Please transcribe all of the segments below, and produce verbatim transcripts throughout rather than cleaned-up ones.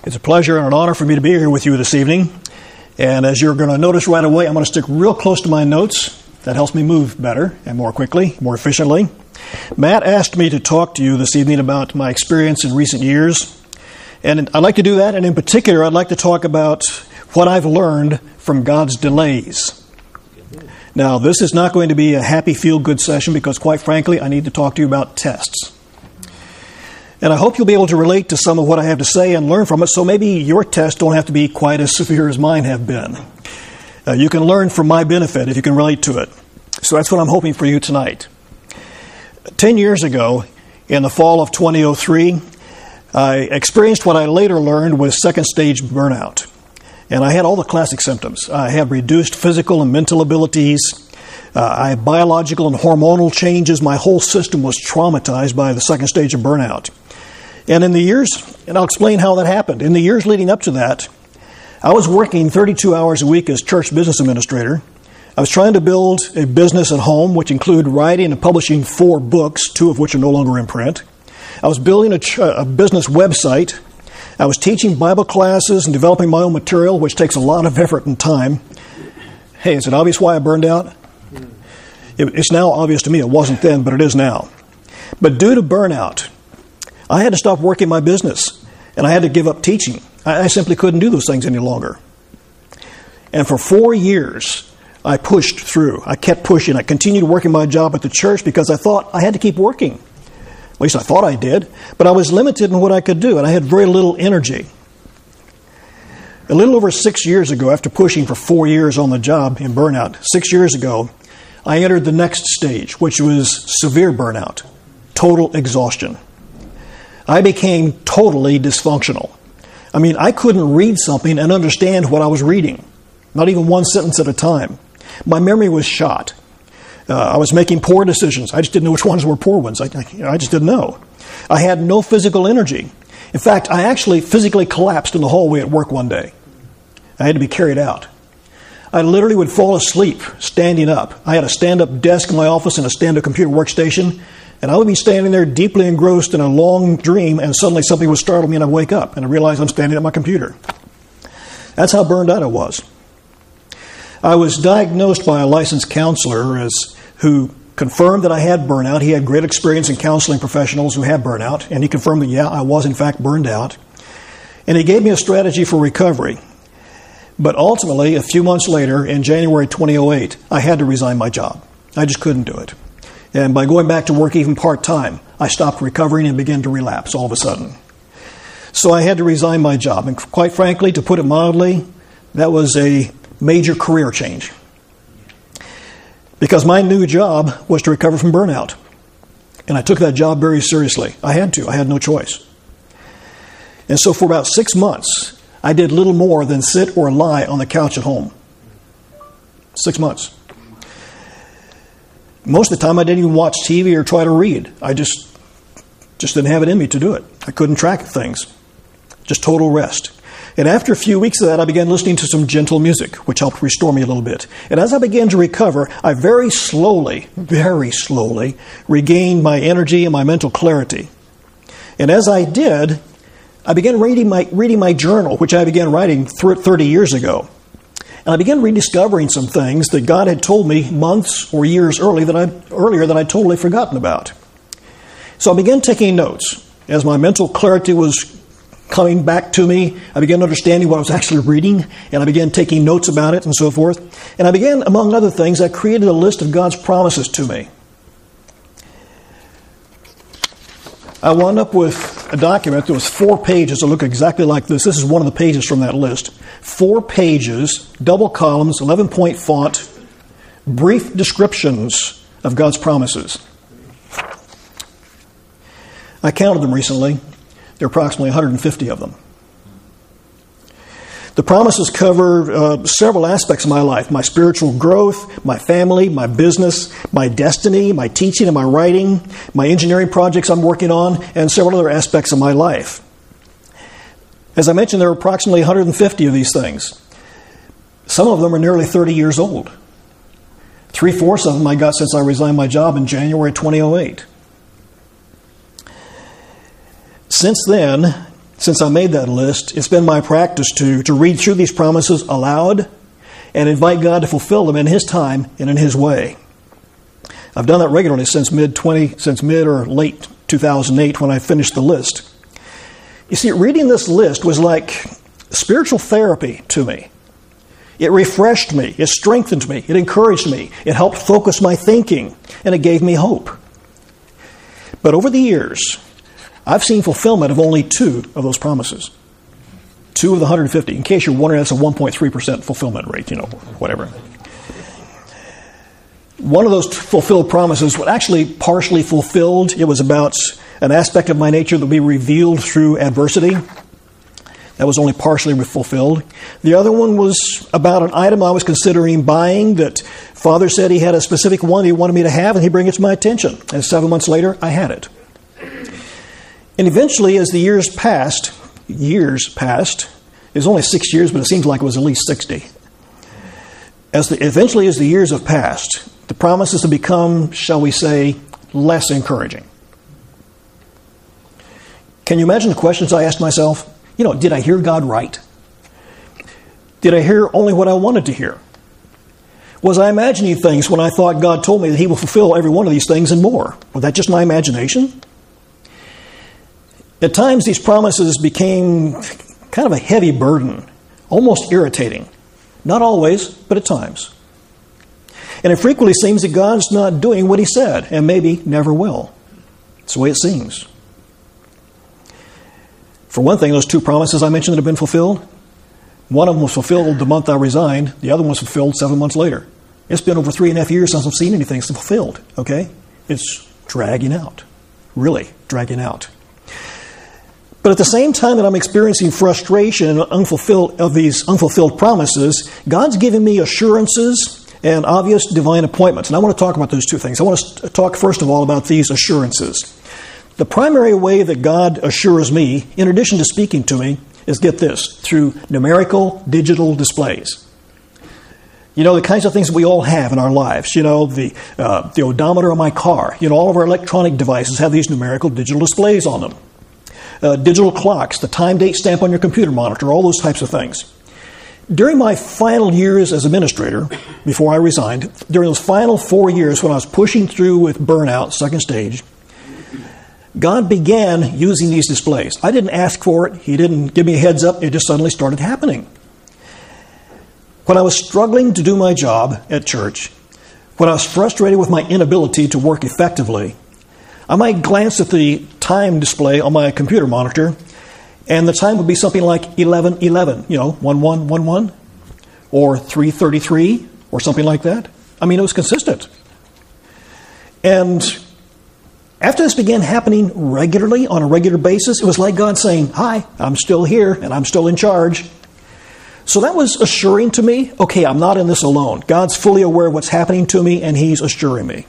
It's a pleasure and an honor for me to be here with you this evening. And as you're going to notice right away, I'm going to stick real close to my notes. That helps me move better and more quickly, more efficiently. Matt asked me to talk to you this evening about my experience in recent years. And I'd like to do that, and in particular, I'd like to talk about what I've learned from God's delays. Now, this is not going to be a happy, feel-good session because, quite frankly, I need to talk to you about tests. And I hope you'll be able to relate to some of what I have to say and learn from it, so maybe your tests don't have to be quite as severe as mine have been. Uh, you can learn from my benefit if you can relate to it. So that's what I'm hoping for you tonight. Ten years ago, in the fall of twenty oh three, I experienced what I later learned was second-stage burnout. And I had all the classic symptoms. I had reduced physical and mental abilities. Uh, I had biological and hormonal changes. My whole system was traumatized by the second stage of burnout. And in the years, and I'll explain how that happened. In the years leading up to that, I was working thirty-two hours a week as church business administrator. I was trying to build a business at home, which included writing and publishing four books, two of which are no longer in print. I was building a, ch- a business website. I was teaching Bible classes and developing my own material, which takes a lot of effort and time. Hey, is it obvious why I burned out? It, it's now obvious to me. It wasn't then, but it is now. But due to burnout, I had to stop working my business, and I had to give up teaching. I, I simply couldn't do those things any longer. And for four years, I pushed through. I kept pushing. I continued working my job at the church because I thought I had to keep working. At least I thought I did. But I was limited in what I could do, and I had very little energy. A little over six years ago, after pushing for four years on the job in burnout, six years ago, I entered the next stage, which was severe burnout, total exhaustion. I became totally dysfunctional. I mean, I couldn't read something and understand what I was reading, not even one sentence at a time. My memory was shot. Uh, I was making poor decisions. I just didn't know which ones were poor ones. I, I, I just didn't know. I had no physical energy. In fact, I actually physically collapsed in the hallway at work one day. I had to be carried out. I literally would fall asleep standing up. I had a stand-up desk in my office and a stand-up computer workstation, and I would be standing there deeply engrossed in a long dream, and suddenly something would startle me and I'd wake up, and I realized I'm standing at my computer. That's how burned out I was. I was diagnosed by a licensed counselor as who confirmed that I had burnout. He had great experience in counseling professionals who had burnout, and he confirmed that, yeah, I was in fact burned out. And he gave me a strategy for recovery. But ultimately, a few months later, in January twenty oh eight, I had to resign my job. I just couldn't do it. And by going back to work even part-time, I stopped recovering and began to relapse all of a sudden. So I had to resign my job. And quite frankly, to put it mildly, that was a major career change. Because my new job was to recover from burnout. And I took that job very seriously. I had to. I had no choice. And so for about six months, I did little more than sit or lie on the couch at home. Six months. Most of the time, I didn't even watch T V or try to read. I just, just didn't have it in me to do it. I couldn't track things. Just total rest. And after a few weeks of that, I began listening to some gentle music, which helped restore me a little bit. And as I began to recover, I very slowly, very slowly regained my energy and my mental clarity. And as I did, I began reading my, reading my journal, which I began writing thirty years ago. And I began rediscovering some things that God had told me months or years early that I, earlier that I'd totally forgotten about. So I began taking notes. As my mental clarity was coming back to me, I began understanding what I was actually reading, and I began taking notes about it and so forth. And I began, among other things, I created a list of God's promises to me. I wound up with a document that was four pages that looked exactly like this. This is one of the pages from that list. Four pages, double columns, eleven-point font, brief descriptions of God's promises. I counted them recently. There are approximately one hundred fifty of them. The promises cover uh, several aspects of my life: my spiritual growth, my family, my business, my destiny, my teaching and my writing, my engineering projects I'm working on, and several other aspects of my life. As I mentioned, there are approximately one hundred fifty of these things. Some of them are nearly thirty years old. Three-fourths of them I got since I resigned my job in January twenty oh eight. Since then, since I made that list, it's been my practice to, to read through these promises aloud and invite God to fulfill them in His time and in His way. I've done that regularly since mid twenty, since mid or late two thousand eight when I finished the list. You see, reading this list was like spiritual therapy to me. It refreshed me, it strengthened me, it encouraged me, it helped focus my thinking, and it gave me hope. But over the years, I've seen fulfillment of only two of those promises. Two of the one hundred fifty. In case you're wondering, that's a one point three percent fulfillment rate, you know, whatever. One of those fulfilled promises was actually partially fulfilled. It was about an aspect of my nature that would be revealed through adversity. That was only partially fulfilled. The other one was about an item I was considering buying that Father said He had a specific one He wanted me to have, and He'd bring it to my attention. And seven months later, I had it. And eventually, as the years passed, years passed, it was only six years, but it seems like it was at least sixty. As the, eventually, as the years have passed, the promises have become, shall we say, less encouraging. Can you imagine the questions I asked myself? You know, did I hear God right? Did I hear only what I wanted to hear? Was I imagining things when I thought God told me that He will fulfill every one of these things and more? Was that just my imagination? At times, these promises became kind of a heavy burden, almost irritating. Not always, but at times. And it frequently seems that God's not doing what He said, and maybe never will. It's the way it seems. For one thing, those two promises I mentioned that have been fulfilled, one of them was fulfilled the month I resigned, the other one was fulfilled seven months later. It's been over three and a half years since I've seen anything fulfilled, okay? It's dragging out, really dragging out. But at the same time that I'm experiencing frustration and unfulfilled of these unfulfilled promises, God's giving me assurances and obvious divine appointments. And I want to talk about those two things. I want to talk first of all about these assurances. The primary way that God assures me, in addition to speaking to me, is, get this, through numerical digital displays. You know, the kinds of things that we all have in our lives. You know, the uh, the odometer of my car. You know, all of our electronic devices have these numerical digital displays on them. Uh, digital clocks, the time date stamp on your computer monitor, all those types of things. During my final years as administrator, before I resigned, during those final four years when I was pushing through with burnout, second stage, God began using these displays. I didn't ask for it. He didn't give me a heads up. It just suddenly started happening. When I was struggling to do my job at church, when I was frustrated with my inability to work effectively, I might glance at the time display on my computer monitor, and the time would be something like eleven eleven, you know, one one one one, or three thirty-three, or something like that. I mean, it was consistent. And after this began happening regularly, on a regular basis, it was like God saying, "Hi, I'm still here, and I'm still in charge." So that was assuring to me, okay, I'm not in this alone. God's fully aware of what's happening to me, and He's assuring me.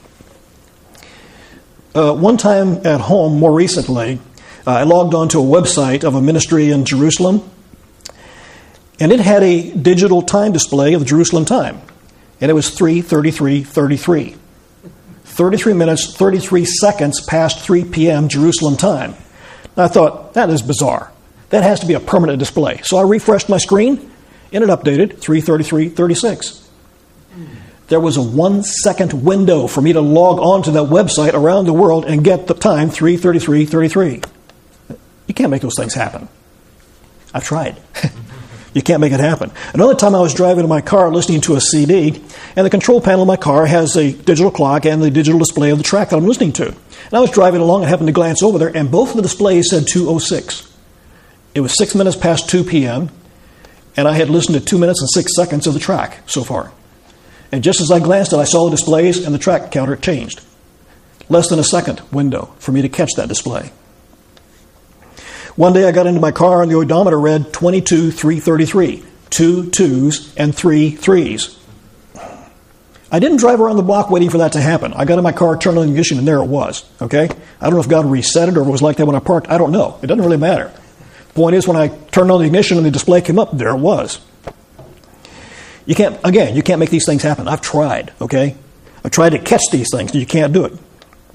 Uh, one time at home, more recently, uh, I logged onto a website of a ministry in Jerusalem, and it had a digital time display of the Jerusalem time, and it was three thirty-three thirty-three. thirty-three minutes, thirty-three seconds past three p.m. Jerusalem time. And I thought, that is bizarre. That has to be a permanent display. So I refreshed my screen, and it updated three thirty-three thirty-six. There was a one-second window for me to log on to that website around the world and get the time, three thirty-three thirty-three. You can't make those things happen. I've tried. You can't make it happen. Another time I was driving in my car listening to a C D, and the control panel of my car has a digital clock and the digital display of the track that I'm listening to. And I was driving along and happened to glance over there, and both of the displays said two oh six. It was six minutes past two p.m., and I had listened to two minutes and six seconds of the track so far. And just as I glanced at it, I saw the displays, and the track counter changed. Less than a second window for me to catch that display. One day I got into my car, and the odometer read twenty-two three thirty-three. Two twos and three threes. I didn't drive around the block waiting for that to happen. I got in my car, turned on the ignition, and there it was. Okay? I don't know if God reset it or if it was like that when I parked. I don't know. It doesn't really matter. The point is, when I turned on the ignition and the display came up, there it was. You can't, again, you can't make these things happen. I've tried, okay? I've tried to catch these things, and you can't do it.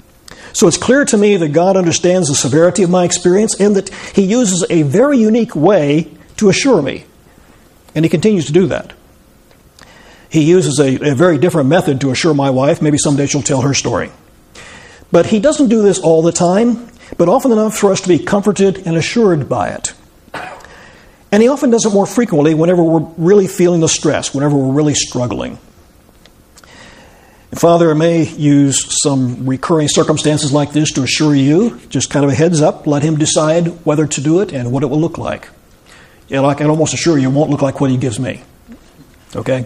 So it's clear to me that God understands the severity of my experience and that He uses a very unique way to assure me. And He continues to do that. He uses a, a very different method to assure my wife. Maybe someday she'll tell her story. But He doesn't do this all the time, but often enough for us to be comforted and assured by it. And He often does it more frequently whenever we're really feeling the stress, whenever we're really struggling. Father, I may use some recurring circumstances like this to assure you, just kind of a heads up, let Him decide whether to do it and what it will look like. Yeah, I can almost assure you it won't look like what He gives me. Okay?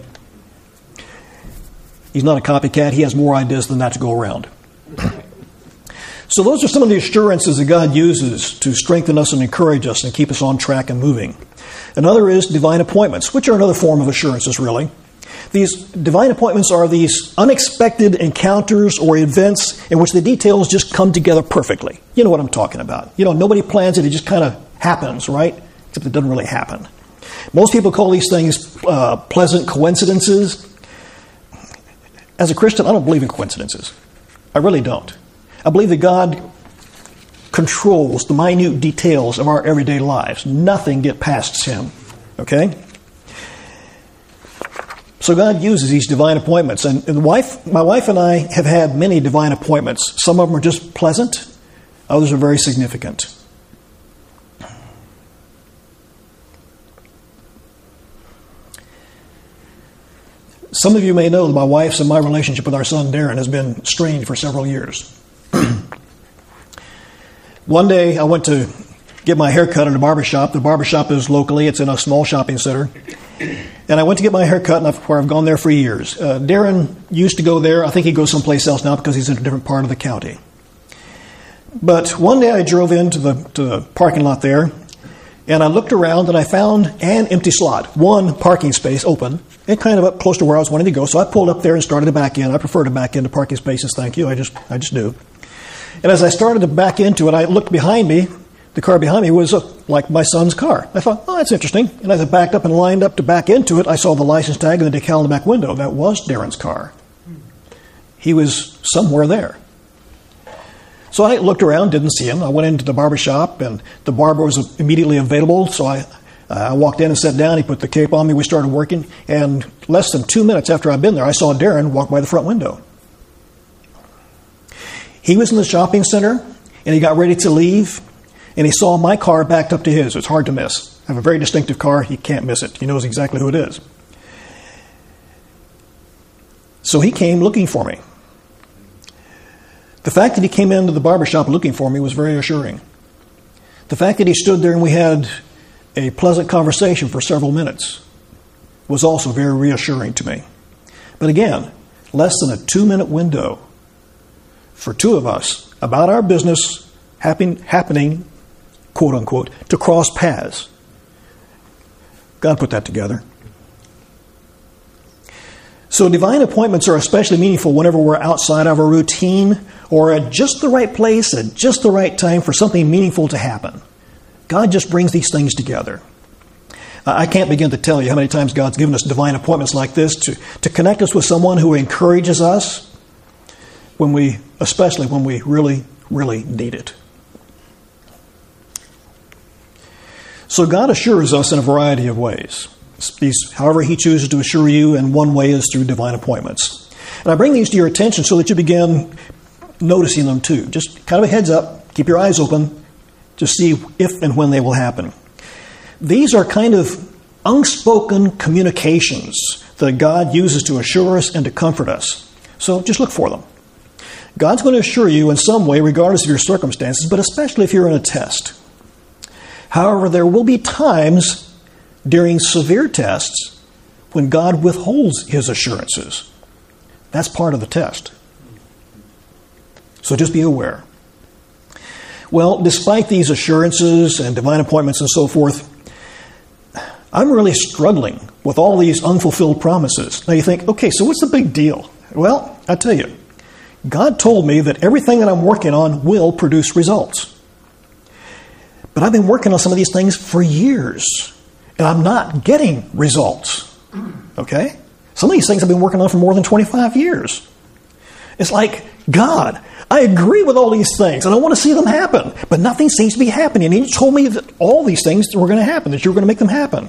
He's not a copycat. He has more ideas than that to go around. So those are some of the assurances that God uses to strengthen us and encourage us and keep us on track and moving. Another is divine appointments, which are another form of assurances, really. These divine appointments are these unexpected encounters or events in which the details just come together perfectly. You know what I'm talking about. You know, nobody plans it. It just kind of happens, right? Except it doesn't really happen. Most people call these things uh, pleasant coincidences. As a Christian, I don't believe in coincidences. I really don't. I believe that God controls the minute details of our everyday lives. Nothing gets past Him. Okay? So God uses these divine appointments. And, and wife, my wife and I have had many divine appointments. Some of them are just pleasant. Others are very significant. Some of you may know that my wife's and my relationship with our son Darren has been strained for several years. One day I went to get my hair cut at a barbershop. The barbershop is locally. It's in a small shopping center. And I went to get my hair cut, and I've, where I've gone there for years. Uh, Darren used to go there. I think he goes someplace else now because he's in a different part of the county. But one day I drove into the, to the parking lot there, and I looked around, and I found an empty slot, one parking space open, and kind of up close to where I was wanting to go. So I pulled up there and started to back in. I prefer to back into parking spaces, thank you. I just, I just do. And as I started to back into it, I looked behind me. The car behind me was uh, like my son's car. I thought, oh, that's interesting. And as I backed up and lined up to back into it, I saw the license tag and the decal in the back window. That was Darren's car. He was somewhere there. So I looked around, didn't see him. I went into the barber shop, and the barber was immediately available. So I, uh, I walked in and sat down. He put the cape on me. We started working. And less than two minutes after I'd been there, I saw Darren walk by the front window. He was in the shopping center, and he got ready to leave. And he saw my car backed up to his. It's hard to miss. I have a very distinctive car. He can't miss it. He knows exactly who it is. So he came looking for me. The fact that he came into the barbershop looking for me was very assuring. The fact that he stood there and we had a pleasant conversation for several minutes was also very reassuring to me. But again, less than a two-minute window for two of us about our business happen, happening quote unquote, to cross paths. God put that together. So divine appointments are especially meaningful whenever we're outside of our routine or at just the right place at just the right time for something meaningful to happen. God just brings these things together. I can't begin to tell you how many times God's given us divine appointments like this to, to connect us with someone who encourages us when we, especially when we really, really need it. So God assures us in a variety of ways. These, however He chooses to assure you, and one way is through divine appointments. And I bring these to your attention so that you begin noticing them too. Just kind of a heads up, keep your eyes open to see if and when they will happen. These are kind of unspoken communications that God uses to assure us and to comfort us. So just look for them. God's going to assure you in some way, regardless of your circumstances, but especially if you're in a test. However, there will be times during severe tests when God withholds His assurances. That's part of the test. So just be aware. Well, despite these assurances and divine appointments and so forth, I'm really struggling with all these unfulfilled promises. Now you think, okay, so what's the big deal? Well, I tell you, God told me that everything that I'm working on will produce results. But I've been working on some of these things for years, and I'm not getting results. Okay? Some of these things I've been working on for more than twenty-five years. It's like God, I agree with all these things, and I want to see them happen, but nothing seems to be happening. And you told me that all these things were going to happen, that you were going to make them happen.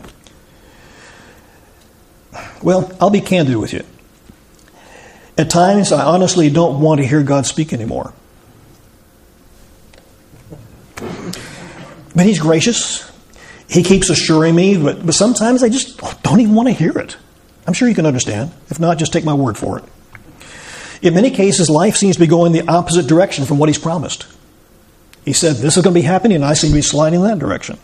Well, I'll be candid with you. At times, I honestly don't want to hear God speak anymore. But He's gracious. He keeps assuring me, but, but sometimes I just don't even want to hear it. I'm sure you can understand. If not, just take my word for it. In many cases, life seems to be going the opposite direction from what He's promised. He said, this is going to be happening, and I seem to be sliding in that direction.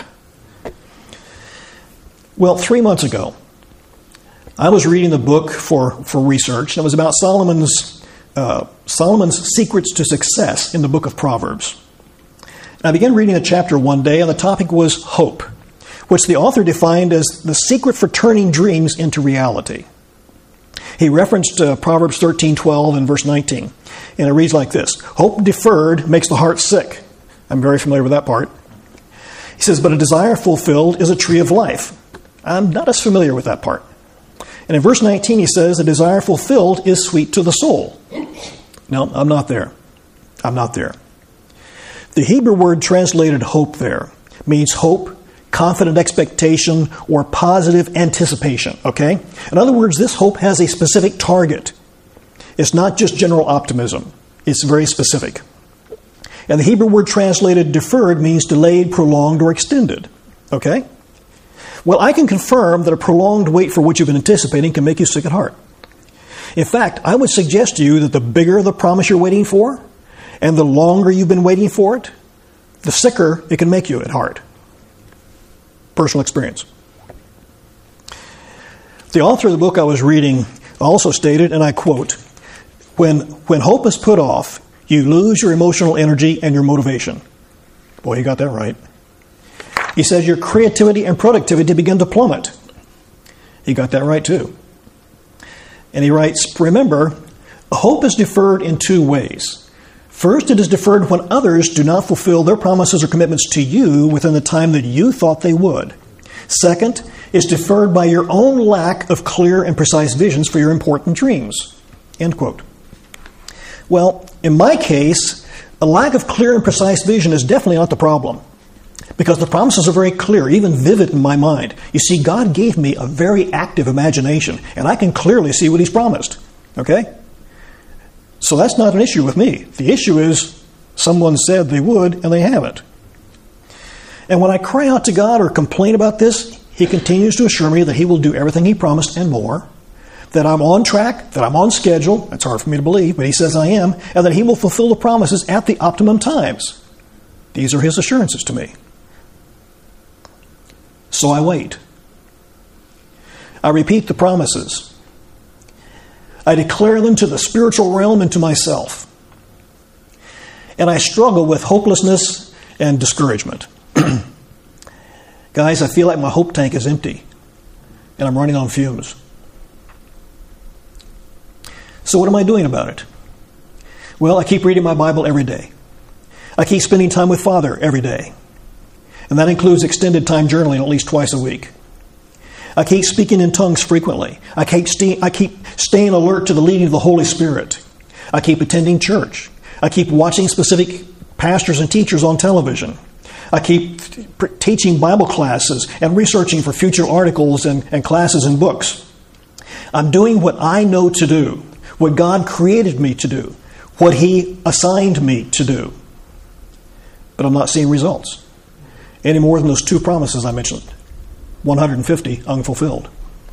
Well, three months ago, I was reading the book for, for research, and it was about Solomon's, uh, Solomon's secrets to success in the book of Proverbs. And I began reading a chapter one day, and the topic was hope, which the author defined as the secret for turning dreams into reality. He referenced uh, Proverbs thirteen twelve and verse nineteen, and it reads like this: hope deferred makes the heart sick. I'm very familiar with that part. He says, but a desire fulfilled is a tree of life. I'm not as familiar with that part. And in verse nineteen, he says, a desire fulfilled is sweet to the soul. No, I'm not there. I'm not there. The Hebrew word translated hope there means hope, confident expectation, or positive anticipation, okay? In other words, this hope has a specific target. It's not just general optimism. It's very specific. And the Hebrew word translated deferred means delayed, prolonged, or extended, okay? Well, I can confirm that a prolonged wait for what you've been anticipating can make you sick at heart. In fact, I would suggest to you that the bigger the promise you're waiting for, and the longer you've been waiting for it, the sicker it can make you at heart. Personal experience. The author of the book I was reading also stated, and I quote, when, when hope is put off, you lose your emotional energy and your motivation. Boy, you got that right. He says your creativity and productivity begin to plummet. He got that right too. And he writes, remember, hope is deferred in two ways. First, it is deferred when others do not fulfill their promises or commitments to you within the time that you thought they would. Second, it's deferred by your own lack of clear and precise visions for your important dreams. End quote. Well, in my case, a lack of clear and precise vision is definitely not the problem, because the promises are very clear, even vivid in my mind. You see, God gave me a very active imagination, and I can clearly see what He's promised. Okay? So that's not an issue with me. The issue is someone said they would, and they haven't. And when I cry out to God or complain about this, He continues to assure me that He will do everything He promised and more, that I'm on track, that I'm on schedule. That's hard for me to believe, but He says I am, and that He will fulfill the promises at the optimum times. These are His assurances to me. So I wait. I repeat the promises. I declare them to the spiritual realm and to myself. And I struggle with hopelessness and discouragement. Guys, I feel like my hope tank is empty, and I'm running on fumes. So what am I doing about it? Well, I keep reading my Bible every day. I keep spending time with Father every day. And that includes extended time journaling at least twice a week. I keep speaking in tongues frequently. I keep, st- I keep staying alert to the leading of the Holy Spirit. I keep attending church. I keep watching specific pastors and teachers on television. I keep t- teaching Bible classes and researching for future articles and, and classes and books. I'm doing what I know to do, what God created me to do, what He assigned me to do. But I'm not seeing results any more than those two promises I mentioned. one hundred fifty unfulfilled.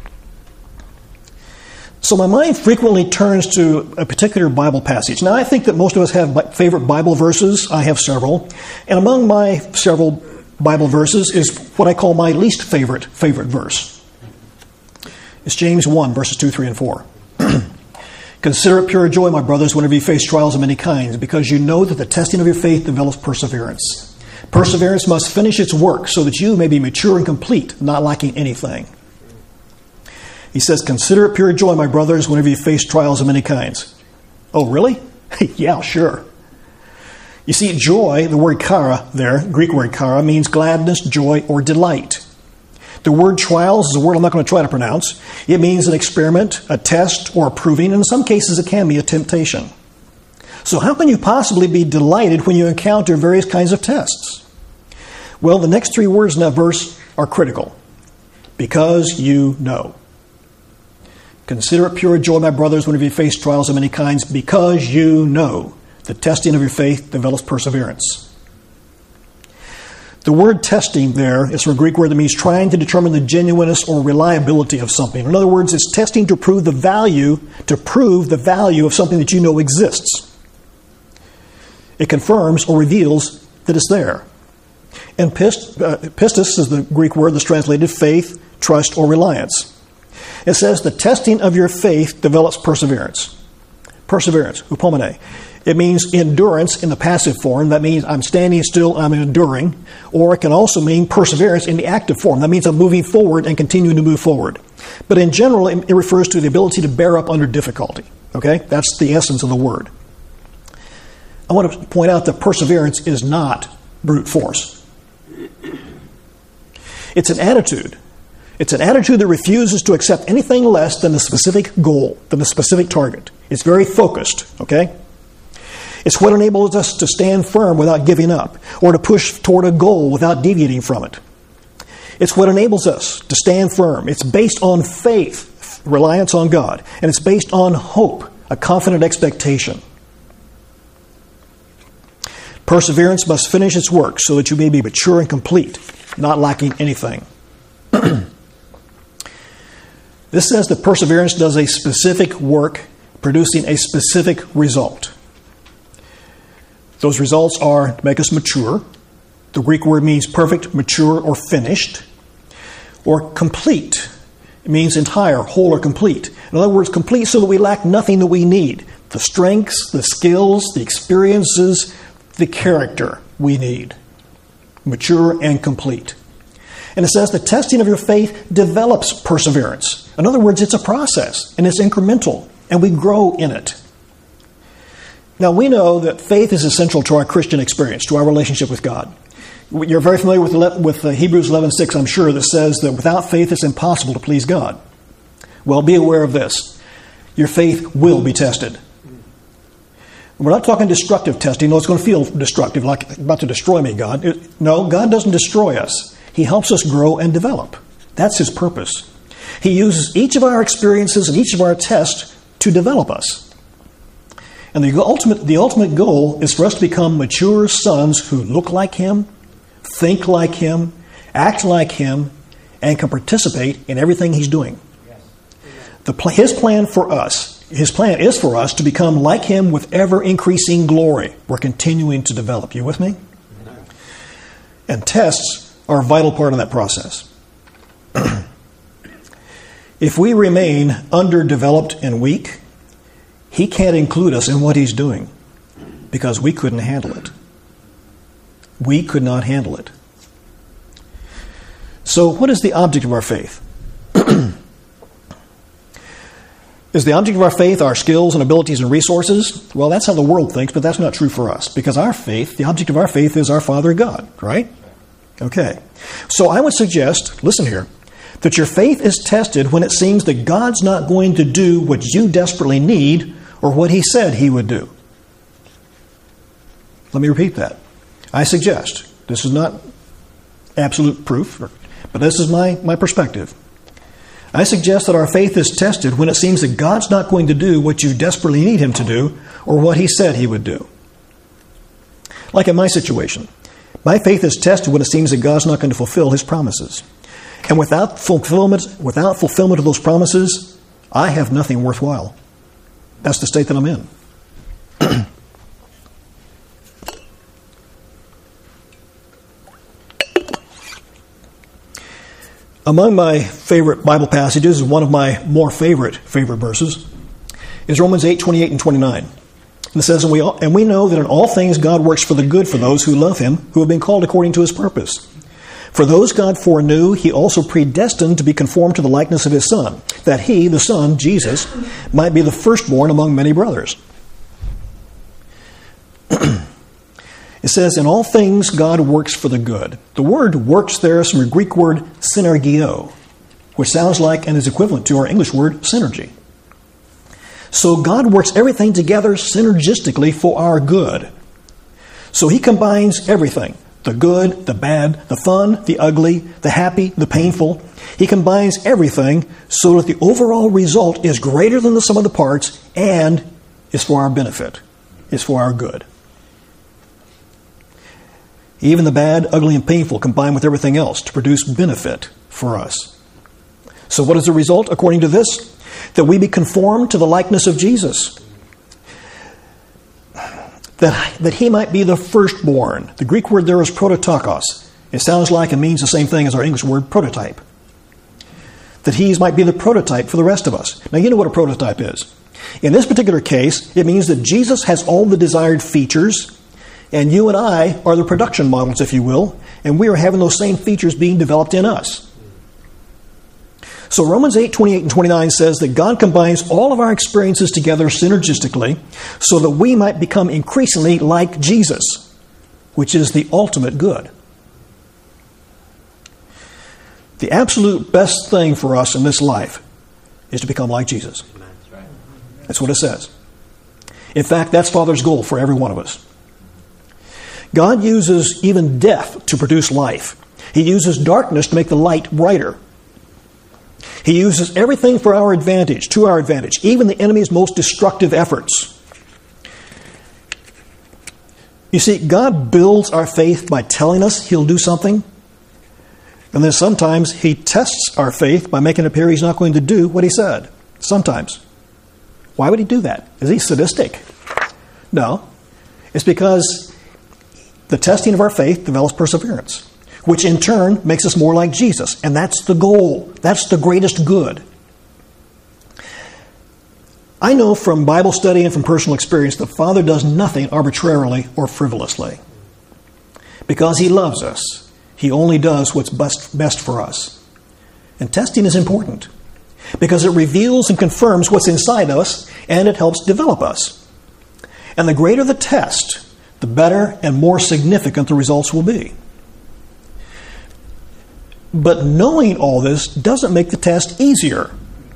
So my mind frequently turns to a particular Bible passage. Now, I think that most of us have favorite Bible verses. I have several. And among my several Bible verses is what I call my least favorite favorite verse. It's James one, verses two, three, and four. Consider it pure joy, my brothers, whenever you face trials of many kinds, because you know that the testing of your faith develops perseverance. Perseverance must finish its work so that you may be mature and complete, not lacking anything. He says, consider it pure joy, my brothers, whenever you face trials of many kinds. Oh, really? Yeah, sure. You see, joy, the word chara there, Greek word chara, means gladness, joy, or delight. The word trials is a word I'm not going to try to pronounce. It means an experiment, a test, or a proving, and in some cases it can be a temptation. So how can you possibly be delighted when you encounter various kinds of tests? Well, the next three words in that verse are critical. Because you know. Consider it pure joy, my brothers, whenever you face trials of many kinds, because you know the testing of your faith develops perseverance. The word testing there is from a Greek word that means trying to determine the genuineness or reliability of something. In other words, it's testing to prove the value, to prove the value of something that you know exists. It confirms or reveals that it's there. And pist, uh, pistis is the Greek word that's translated faith, trust, or reliance. It says the testing of your faith develops perseverance. Perseverance, hupomene. It means endurance in the passive form. That means I'm standing still, I'm enduring. Or it can also mean perseverance in the active form. That means I'm moving forward and continuing to move forward. But in general, it refers to the ability to bear up under difficulty. Okay? That's the essence of the word. I want to point out that perseverance is not brute force. It's an attitude. It's an attitude that refuses to accept anything less than the specific goal, than the specific target. It's very focused, okay? It's what enables us to stand firm without giving up, or to push toward a goal without deviating from it. It's what enables us to stand firm. It's based on faith, reliance on God, and it's based on hope, a confident expectation. Perseverance must finish its work so that you may be mature and complete, not lacking anything. This says that perseverance does a specific work, producing a specific result. Those results are to make us mature. The Greek word means perfect, mature, or finished. Or complete. It means entire, whole, or complete. In other words, complete so that we lack nothing that we need. The strengths, the skills, the experiences, the character we need. Mature and complete. And it says the testing of your faith develops perseverance. In other words, it's a process, and it's incremental, and we grow in it. Now, we know that faith is essential to our Christian experience, to our relationship with God. You're very familiar with, with Hebrews eleven six, I'm sure, that says that without faith it's impossible to please God. Well, be aware of this. Your faith will be tested. We're not talking destructive testing. No, it's going to feel destructive, like about to destroy me, God. It, no, God doesn't destroy us. He helps us grow and develop. That's His purpose. He uses each of our experiences and each of our tests to develop us. And the ultimate, the ultimate goal is for us to become mature sons who look like Him, think like Him, act like Him, and can participate in everything He's doing. The, his plan for us, His plan is for us to become like Him with ever-increasing glory. We're continuing to develop. You with me? And tests are a vital part of that process. If we remain underdeveloped and weak, He can't include us in what He's doing because we couldn't handle it. We could not handle it. So what is the object of our faith? Is the object of our faith our skills and abilities and resources? Well, that's how the world thinks, but that's not true for us. Because our faith, the object of our faith is our Father God, right? Okay. So I would suggest, listen here, that your faith is tested when it seems that God's not going to do what you desperately need or what He said He would do. Let me repeat that. I suggest, this is not absolute proof, but this is my, my perspective. I suggest that our faith is tested when it seems that God's not going to do what you desperately need Him to do or what He said He would do. Like in my situation, my faith is tested when it seems that God's not going to fulfill His promises. And without fulfillment, without fulfillment of those promises, I have nothing worthwhile. That's the state that I'm in. Among my favorite Bible passages, one of my more favorite favorite verses, is Romans eight, twenty-eight and twenty-nine. And it says, and we, all, and we know that in all things God works for the good for those who love Him, who have been called according to His purpose. For those God foreknew, He also predestined to be conformed to the likeness of His Son, that He, the Son, Jesus, might be the firstborn among many brothers. It says, in all things God works for the good. The word works there is from a Greek word synergio, which sounds like and is equivalent to our English word synergy. So God works everything together synergistically for our good. So he combines everything, the good, the bad, the fun, the ugly, the happy, the painful. He combines everything so that the overall result is greater than the sum of the parts and is for our benefit, is for our good. Even the bad, ugly, and painful combine with everything else to produce benefit for us. So what is the result according to this? That we be conformed to the likeness of Jesus. That, that he might be the firstborn. The Greek word there is prototokos. It sounds like and means the same thing as our English word prototype. That he might be the prototype for the rest of us. Now you know what a prototype is. In this particular case, it means that Jesus has all the desired features, and you and I are the production models, if you will, and we are having those same features being developed in us. So Romans eight, twenty-eight and twenty-nine says that God combines all of our experiences together synergistically so that we might become increasingly like Jesus, which is the ultimate good. The absolute best thing for us in this life is to become like Jesus. That's what it says. In fact, that's Father's goal for every one of us. God uses even death to produce life. He uses darkness to make the light brighter. He uses everything for our advantage, to our advantage, even the enemy's most destructive efforts. You see, God builds our faith by telling us he'll do something. And then sometimes he tests our faith by making it appear he's not going to do what he said. Sometimes. Why would he do that? Is he sadistic? No. It's because the testing of our faith develops perseverance, which in turn makes us more like Jesus. And that's the goal. That's the greatest good. I know from Bible study and from personal experience that Father does nothing arbitrarily or frivolously. Because he loves us, he only does what's best, best for us. And testing is important because it reveals and confirms what's inside us and it helps develop us. And the greater the test, the better and more significant the results will be. But knowing all this doesn't make the test easier.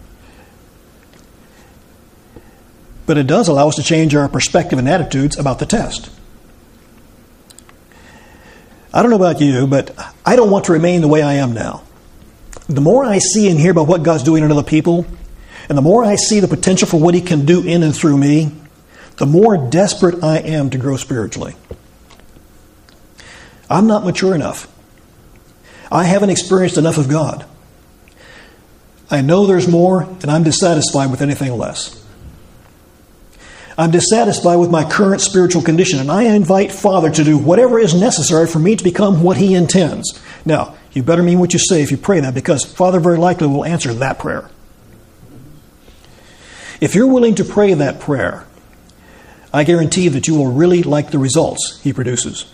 But it does allow us to change our perspective and attitudes about the test. I don't know about you, but I don't want to remain the way I am now. The more I see and hear about what God's doing in other people, and the more I see the potential for what he can do in and through me, the more desperate I am to grow spiritually. I'm not mature enough. I haven't experienced enough of God. I know there's more, and I'm dissatisfied with anything less. I'm dissatisfied with my current spiritual condition, and I invite Father to do whatever is necessary for me to become what he intends. Now, you better mean what you say if you pray that, because Father very likely will answer that prayer. If you're willing to pray that prayer, I guarantee that you will really like the results he produces.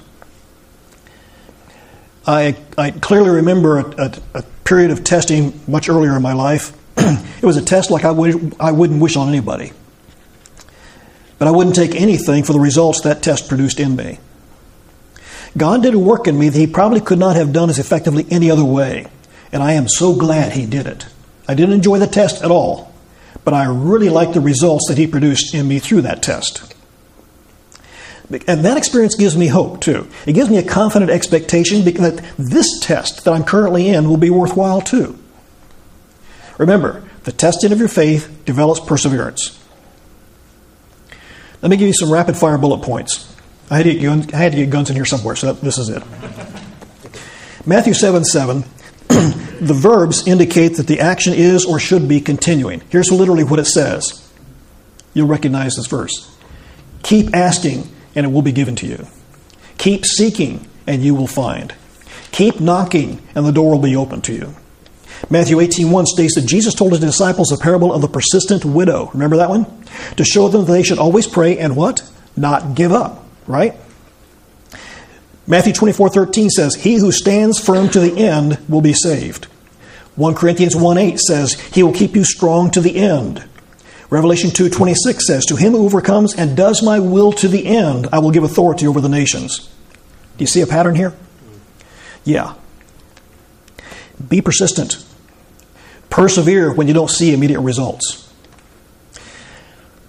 I, I clearly remember a, a, a period of testing much earlier in my life. It was a test like I, would, I wouldn't wish on anybody. But I wouldn't take anything for the results that test produced in me. God did a work in me that he probably could not have done as effectively any other way. And I am so glad he did it. I didn't enjoy the test at all, but I really liked the results that he produced in me through that test. And that experience gives me hope, too. It gives me a confident expectation that this test that I'm currently in will be worthwhile, too. Remember, the testing of your faith develops perseverance. Let me give you some rapid-fire bullet points. I had, to get guns, I had to get guns in here somewhere, so that, this is it. Matthew seven seven, the verbs indicate that the action is or should be continuing. Here's literally what it says. You'll recognize this verse. Keep asking, and it will be given to you. Keep seeking, and you will find. Keep knocking, and the door will be open to you. Matthew eighteen one states that Jesus told his disciples the parable of the persistent widow. Remember that one? To show them that they should always pray and what? Not give up, right? Matthew twenty-four thirteen says, he who stands firm to the end will be saved. First Corinthians one eight says, he will keep you strong to the end. Revelation two twenty-six says, to him who overcomes and does my will to the end, I will give authority over the nations. Do you see a pattern here? Yeah. Be persistent. Persevere when you don't see immediate results.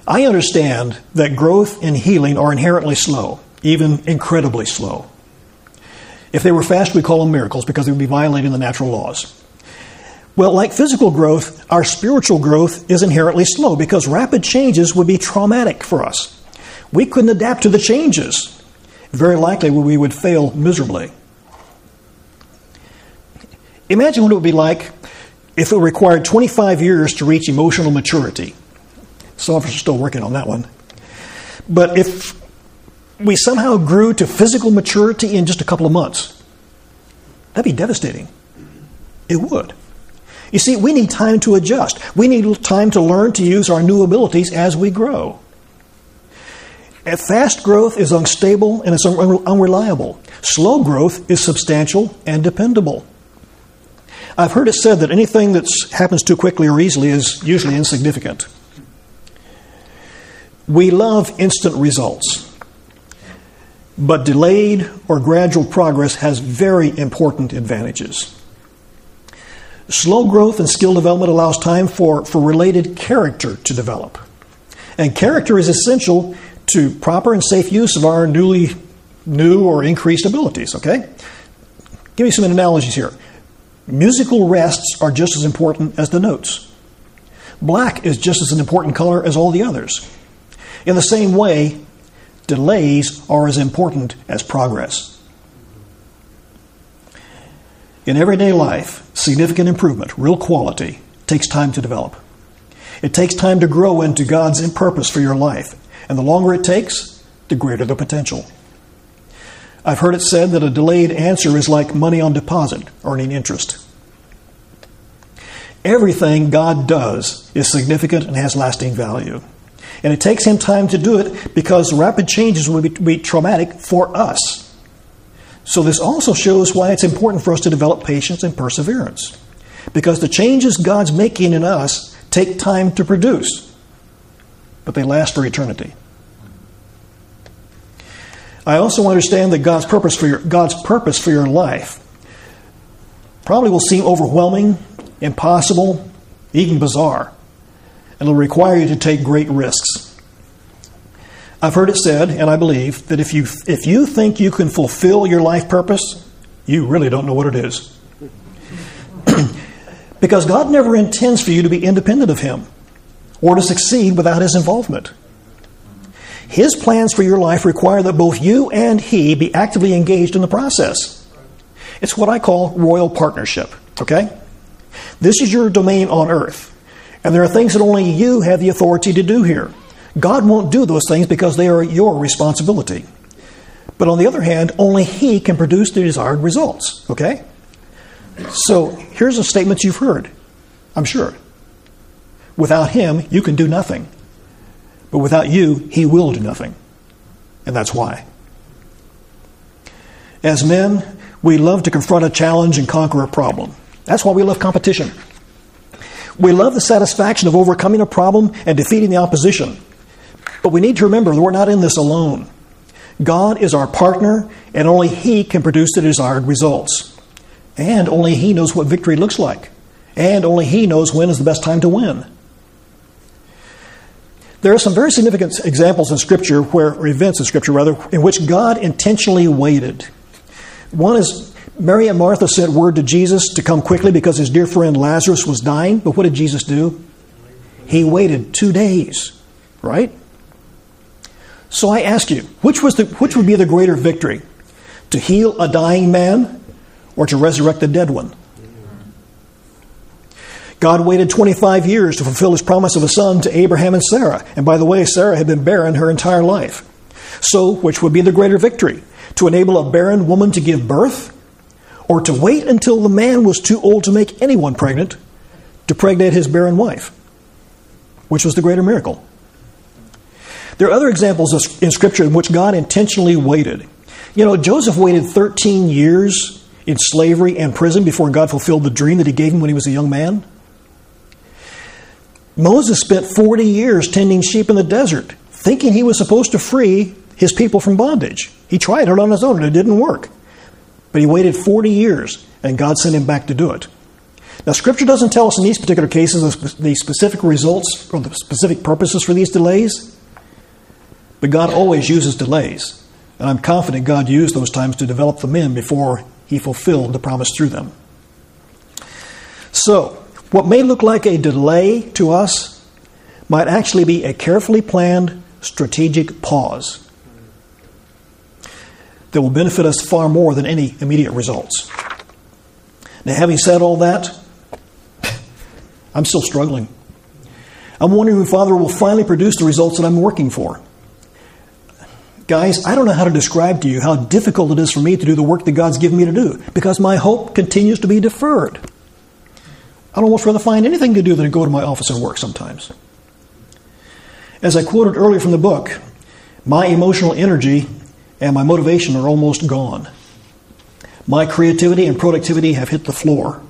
I understand that growth and healing are inherently slow, even incredibly slow. If they were fast, we'd call them miracles because they would be violating the natural laws. Well, like physical growth, our spiritual growth is inherently slow because rapid changes would be traumatic for us. We couldn't adapt to the changes. Very likely we would fail miserably. Imagine what it would be like if it required twenty-five years to reach emotional maturity. Some of us are still working on that one. But if we somehow grew to physical maturity in just a couple of months, that'd be devastating. It would. You see, we need time to adjust. We need time to learn to use our new abilities as we grow. And fast growth is unstable and it's un- unreliable. Slow growth is substantial and dependable. I've heard it said that anything that happens too quickly or easily is usually insignificant. We love instant results, but delayed or gradual progress has very important advantages. Slow growth and skill development allows time for, for related character to develop. And character is essential to proper and safe use of our newly new or increased abilities, okay? Give me some analogies here. Musical rests are just as important as the notes. Black is just as an important color as all the others. In the same way, delays are as important as progress. In everyday life, significant improvement, real quality, takes time to develop. It takes time to grow into God's purpose for your life. And the longer it takes, the greater the potential. I've heard it said that a delayed answer is like money on deposit, earning interest. Everything God does is significant and has lasting value. And it takes Him time to do it because rapid changes will be, be traumatic for us. So this also shows why it's important for us to develop patience and perseverance. Because the changes God's making in us take time to produce, but they last for eternity. I also understand that God's purpose for your, God's purpose for your life probably will seem overwhelming, impossible, even bizarre, and will require you to take great risks. I've heard it said, and I believe, that if you if you think you can fulfill your life purpose, you really don't know what it is. Because God never intends for you to be independent of Him or to succeed without His involvement. His plans for your life require that both you and He be actively engaged in the process. It's what I call royal partnership, okay? This is your domain on earth, and there are things that only you have the authority to do here. God won't do those things because they are your responsibility. But on the other hand, only He can produce the desired results, okay? So here's a statement you've heard, I'm sure. Without Him, you can do nothing. But without you, He will do nothing. And that's why. As men, we love to confront a challenge and conquer a problem. That's why we love competition. We love the satisfaction of overcoming a problem and defeating the opposition. But we need to remember that we're not in this alone. God is our partner, and only He can produce the desired results. And only He knows what victory looks like. And only He knows when is the best time to win. There are some very significant examples in Scripture, where, or events in Scripture rather, in which God intentionally waited. One is Mary and Martha sent word to Jesus to come quickly because his dear friend Lazarus was dying. But what did Jesus do? He waited two days, right? So I ask you, which was the which would be the greater victory? To heal a dying man or to resurrect the dead one? God waited twenty-five years to fulfill His promise of a son to Abraham and Sarah. And by the way, Sarah had been barren her entire life. So which would be the greater victory? To enable a barren woman to give birth? Or to wait until the man was too old to make anyone pregnant to pregnate his barren wife? Which was the greater miracle? There are other examples in Scripture in which God intentionally waited. You know, Joseph waited thirteen years in slavery and prison before God fulfilled the dream that He gave him when he was a young man. Moses spent forty years tending sheep in the desert, thinking he was supposed to free his people from bondage. He tried it on his own and it didn't work. But he waited forty years and God sent him back to do it. Now, Scripture doesn't tell us in these particular cases the specific results or the specific purposes for these delays, but God always uses delays. And I'm confident God used those times to develop the men before He fulfilled the promise through them. So, what may look like a delay to us might actually be a carefully planned strategic pause that will benefit us far more than any immediate results. Now, having said all that, I'm still struggling. I'm wondering when Father will finally produce the results that I'm working for. Guys, I don't know how to describe to you how difficult it is for me to do the work that God's given me to do, because my hope continues to be deferred. I'd almost rather find anything to do than to go to my office and work sometimes. As I quoted earlier from the book, my emotional energy and my motivation are almost gone. My creativity and productivity have hit the floor.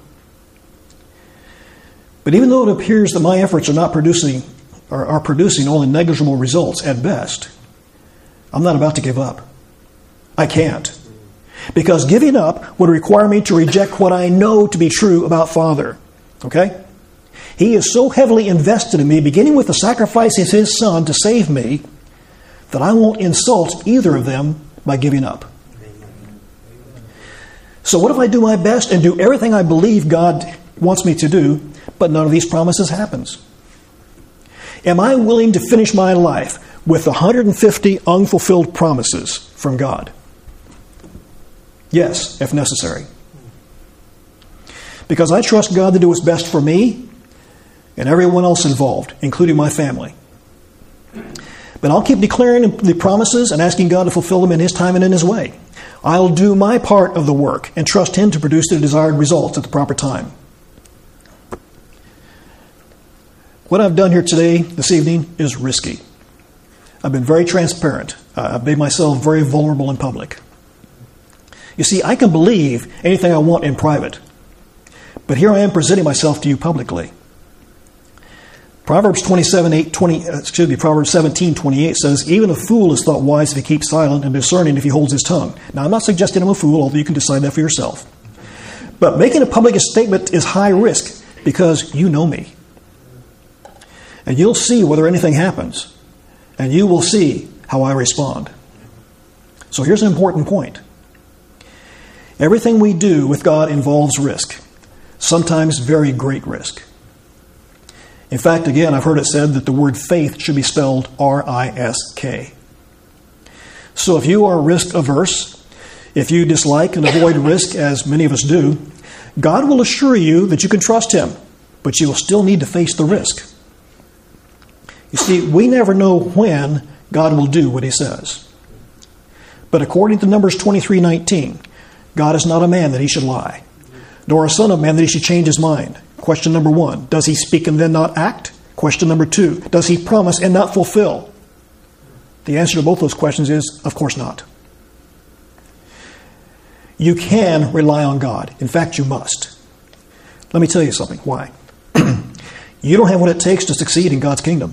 But even though it appears that my efforts are not producing or are producing only negligible results at best, I'm not about to give up. I can't. Because giving up would require me to reject what I know to be true about Father. Okay? He is so heavily invested in me, beginning with the sacrifice of His Son to save me, that I won't insult either of them by giving up. So what if I do my best and do everything I believe God wants me to do, but none of these promises happens? Am I willing to finish my life with one hundred fifty unfulfilled promises from God? Yes, if necessary. Because I trust God to do what's best for me and everyone else involved, including my family. But I'll keep declaring the promises and asking God to fulfill them in His time and in His way. I'll do my part of the work and trust Him to produce the desired results at the proper time. What I've done here today, this evening, is risky. I've been very transparent. Uh, I've made myself very vulnerable in public. You see, I can believe anything I want in private, but here I am presenting myself to you publicly. Proverbs twenty-seven, eight, twenty, excuse me, Proverbs seventeen, twenty-eight says, "Even a fool is thought wise if he keeps silent, and discerning if he holds his tongue." Now, I'm not suggesting I'm a fool, although you can decide that for yourself. But making a public statement is high risk because you know me. And you'll see whether anything happens. And you will see how I respond. So here's an important point. Everything we do with God involves risk. Sometimes very great risk. In fact, again, I've heard it said that the word faith should be spelled R I S K. So if you are risk averse, if you dislike and avoid risk, as many of us do, God will assure you that you can trust Him, but you will still need to face the risk. You see, we never know when God will do what He says. But according to Numbers twenty-three nineteen, God is not a man that He should lie, nor a son of man that He should change His mind. Question number one, does He speak and then not act? Question number two, does He promise and not fulfill? The answer to both those questions is, of course not. You can rely on God. In fact, you must. Let me tell you something. Why? You don't have what it takes to succeed in God's kingdom.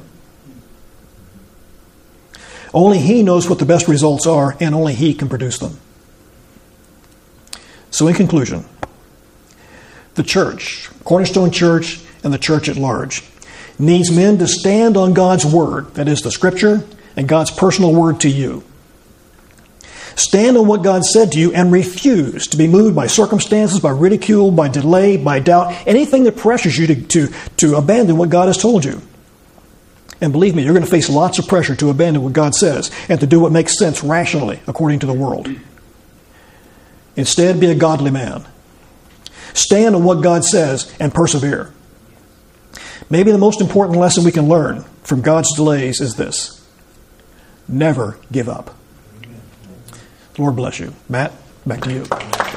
Only He knows what the best results are, and only He can produce them. So in conclusion, the church, Cornerstone Church, and the church at large, needs men to stand on God's word, that is the Scripture, and God's personal word to you. Stand on what God said to you and refuse to be moved by circumstances, by ridicule, by delay, by doubt, anything that pressures you to, to, to abandon what God has told you. And believe me, you're going to face lots of pressure to abandon what God says and to do what makes sense rationally according to the world. Instead, be a godly man. Stand on what God says and persevere. Maybe the most important lesson we can learn from God's delays is this: never give up. The Lord bless you. Matt, back to you.